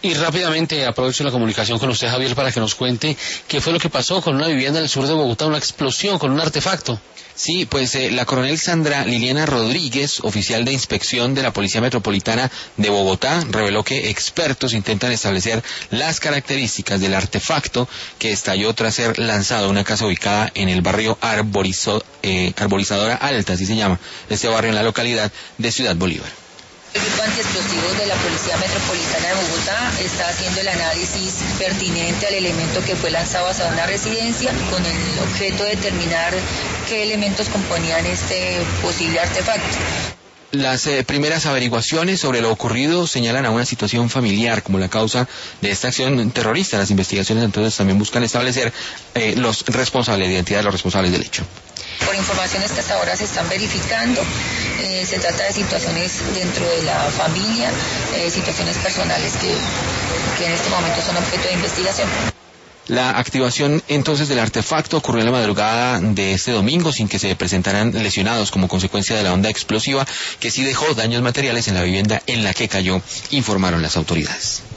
Y rápidamente aprovecho la comunicación con usted, Javier, para que nos cuente qué fue lo que pasó con una vivienda en el sur de Bogotá, una explosión con un artefacto. Sí, pues la coronel Sandra Liliana Rodríguez, oficial de inspección de la Policía Metropolitana de Bogotá, reveló que expertos intentan establecer las características del artefacto que estalló tras ser lanzado a una casa ubicada en el barrio Arborizadora Alta, así se llama, este barrio en la localidad de Ciudad Bolívar. El grupo antiexplosivos de la Policía Metropolitana de Bogotá está haciendo el análisis pertinente al elemento que fue lanzado hacia una residencia con el objeto de determinar qué elementos componían este posible artefacto. Las primeras averiguaciones sobre lo ocurrido señalan a una situación familiar como la causa de esta acción terrorista. Las investigaciones entonces también buscan establecer los responsables, la identidad de los responsables del hecho. Por informaciones que hasta ahora se están verificando, se trata de situaciones dentro de la familia, situaciones personales que en este momento son objeto de investigación. La activación entonces del artefacto ocurrió en la madrugada de este domingo sin que se presentaran lesionados como consecuencia de la onda explosiva que sí dejó daños materiales en la vivienda en la que cayó, informaron las autoridades.